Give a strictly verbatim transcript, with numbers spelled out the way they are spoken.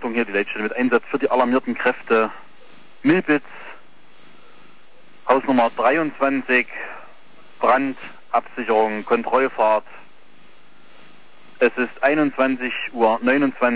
Achtung hier, die Leitstelle mit Einsatz für die alarmierten Kräfte. Milbitz, Hausnummer dreiundzwanzig, Brandabsicherung, Kontrollfahrt. Es ist einundzwanzig Uhr neunundzwanzig.